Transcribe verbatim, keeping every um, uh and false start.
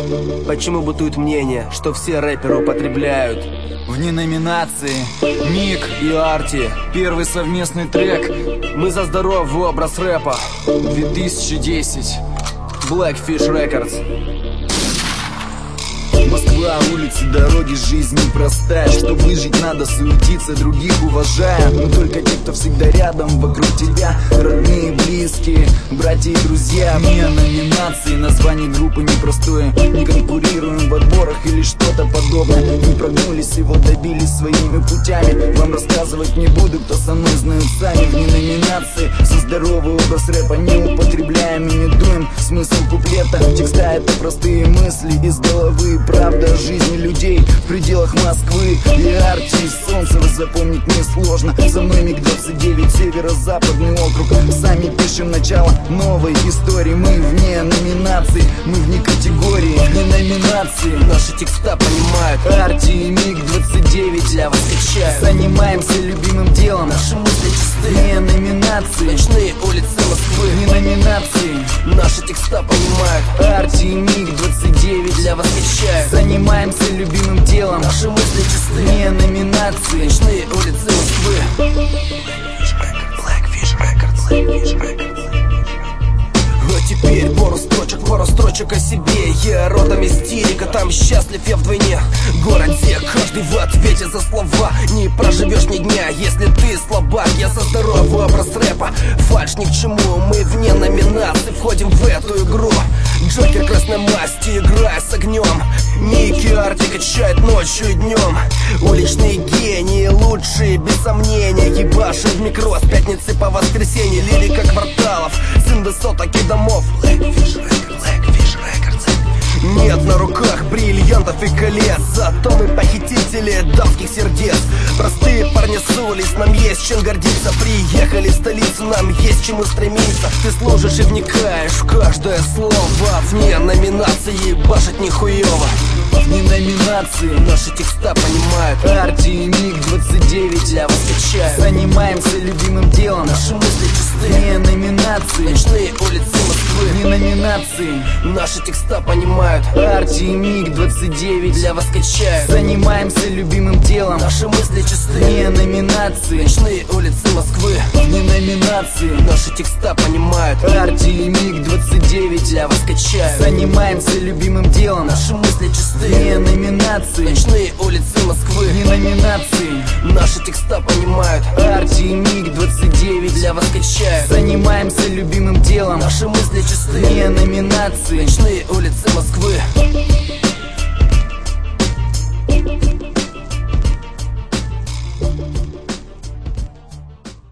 Почему бытует мнение, что все рэперы употребляют? Вне номинации Мик и Арти, первый совместный трек. Мы за здоровый образ рэпа. две тысячи десять. Blackfish Records. Москва, улицы, дороги, жизнь непростая. Чтобы выжить, надо суетиться, других уважая. Но только те, кто всегда рядом, вокруг тебя. Родные, близкие, братья и друзья. Вне номинации, название группы непростое. Не конкурируем в отборах или что-то подобное. Не прогнулись, его добились своими путями. Вам рассказывать не буду, кто со мной знают сами. Вне номинации, со здоровый образ рэпа не употребляем и не дуем. Смысл куплета, текста это простые мысли из головы. Правда жизни людей в пределах Москвы и Арти, и солнца запомнить несложно. За мной Миг двадцать девять, северо-западный округ. Сами пишем начало новой истории. Мы вне номинации, мы вне категории. Вне номинации, наши текста понимают. Арти и Миг двадцать девять для вас качают. Занимаемся любимым делом, наши мысли чисты. Вне номинации, ночные улицы Москвы. Вне номинации, наши текста понимают. Арти и Миг двадцать девять для вас качают. Занимаемся любимым делом, наши мысли чисты. Вне номинации, ночные улицы Москвы. Blackfish Records. Blackfish Records. А теперь пару строчек, пару строчек о себе. Я родом из Терека, там счастлив я вдвойне. Город, где каждый в ответе за слова. Не проживешь ни дня, если ты слабак. Я за здоровый образ рэпа, фальшь ни к чему. Мы вне номинации входим в эту игру. Джокер красной масти, играя с огнем. Ник и Арти качает ночью и днем. Уличные гении, лучшие, без сомнения. Ебаши в микро с пятницы по воскресенье. Лирика кварталов, сын высоток и домов. Blackfish Records, Blackfish Records. Нет на руках бриллиантов и колец, зато мы похитители дамских сердец. Простые парни с улиц, нам есть чем гордиться. Приехали в столицу, нам есть к чему стремиться. Ты служишь и вникаешь в каждое слово. Вне номинации башить нихуево. Вне номинации, наши текста понимают. Арти и Миг двадцать девять для вас качают. Занимаемся любимым делом, наши мысли чисты. Вне номинации, ночные улицы Москвы. Вне номинации, наши текста понимают. Арти и Миг двадцать девять для вас качают. Занимаемся любимым делом, наши мысли чисты. Вне номинации, ночные улицы Москвы. Вне номинации, наши текста понимают. Арти и Миг двадцать девять для вас качают. Занимаемся любимым делом, наши мысли чисты. Вне номинации, ночные улицы Москвы. Вне номинации, наши текста понимают. Арти и Миг двадцать девять для вас качают. Занимаемся любимым делом, наши мысли чисты. Вне номинации, ночные улицы Москвы.